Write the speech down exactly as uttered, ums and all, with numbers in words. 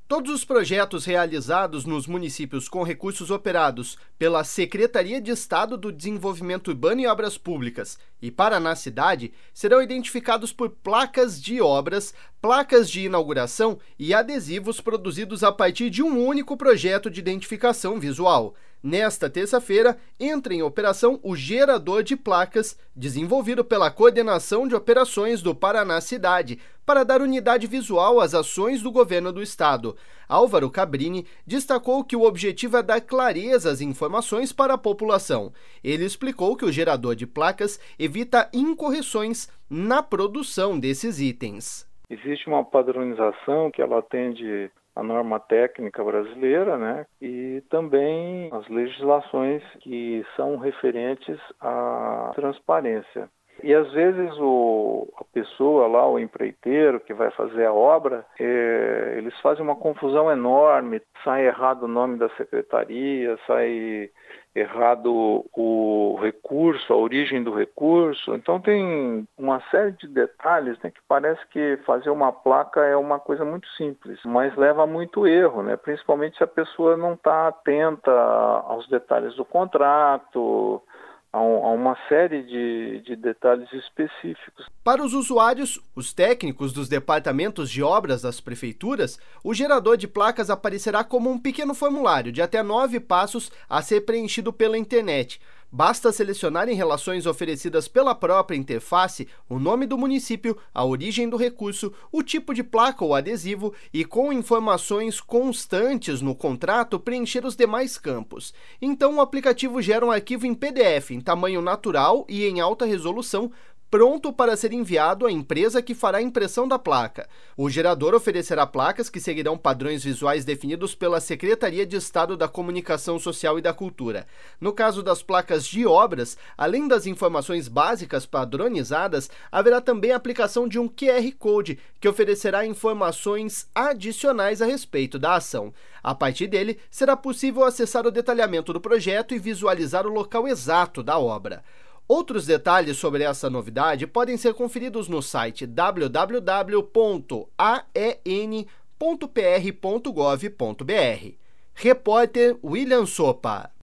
Todos os projetos realizados nos municípios com recursos operados pela Secretaria de Estado do Desenvolvimento Urbano e Obras Públicas e Paraná Cidade serão identificados por placas de obras, placas de inauguração e adesivos produzidos a partir de um único projeto de identificação visual. Nesta terça-feira, entra em operação o gerador de placas, desenvolvido pela Coordenação de Operações do Paraná Cidade, para dar unidade visual às ações do governo do estado. Álvaro Cabrini destacou que o objetivo é dar clareza às informações para a população. Ele explicou que o gerador de placas evita incorreções na produção desses itens. Existe uma padronização que ela atende a norma técnica brasileira, né, e também as legislações que são referentes à transparência. E às vezes o, a pessoa lá, o empreiteiro que vai fazer a obra, é, eles fazem uma confusão enorme, sai errado o nome da secretaria, sai errado o recurso, a origem do recurso. Então tem uma série de detalhes, né, que parece que fazer uma placa é uma coisa muito simples, mas leva a muito erro, né, principalmente se a pessoa não está atenta aos detalhes do contrato, a uma série de, de detalhes específicos. Para os usuários, os técnicos dos departamentos de obras das prefeituras, o gerador de placas aparecerá como um pequeno formulário de até nove passos a ser preenchido pela internet. Basta selecionar em relações oferecidas pela própria interface o nome do município, a origem do recurso, o tipo de placa ou adesivo e, com informações constantes no contrato, preencher os demais campos. Então, o aplicativo gera um arquivo em P D F em tamanho natural e em alta resolução, pronto para ser enviado à empresa que fará a impressão da placa. O gerador oferecerá placas que seguirão padrões visuais definidos pela Secretaria de Estado da Comunicação Social e da Cultura. No caso das placas de obras, além das informações básicas padronizadas, haverá também a aplicação de um Q R Code, que oferecerá informações adicionais a respeito da ação. A partir dele, será possível acessar o detalhamento do projeto e visualizar o local exato da obra. Outros detalhes sobre essa novidade podem ser conferidos no site w w w ponto a e n ponto p r ponto gov ponto b r. Repórter William Sopa.